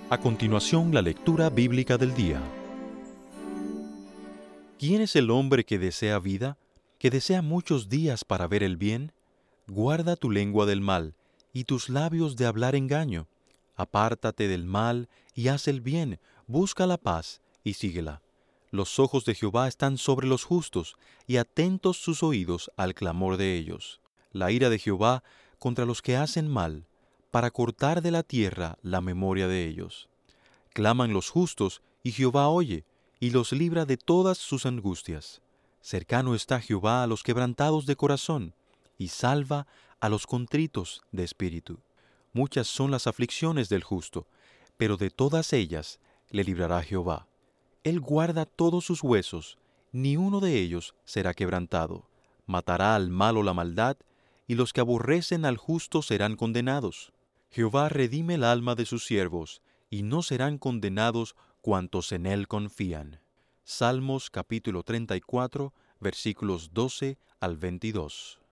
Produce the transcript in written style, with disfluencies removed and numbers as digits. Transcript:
A continuación, la lectura bíblica del día. ¿Quién es el hombre que desea vida, que desea muchos días para ver el bien? Guarda tu lengua del mal, y tus labios de hablar engaño. Apártate del mal, y haz el bien, busca la paz, y síguela. Los ojos de Jehová están sobre los justos, y atentos sus oídos al clamor de ellos. La ira de Jehová contra los que hacen mal, para cortar de la tierra la memoria de ellos. Claman los justos, y Jehová oye, y los libra de todas sus angustias. Cercano está Jehová a los quebrantados de corazón, y salva a los contritos de espíritu. Muchas son las aflicciones del justo, pero de todas ellas le librará Jehová. Él guarda todos sus huesos, ni uno de ellos será quebrantado. Matará al malo la maldad, y los que aborrecen al justo serán condenados. Jehová redime el alma de sus siervos, y no serán condenados cuantos en él confían. Salmos capítulo 34, versículos 12 al 22.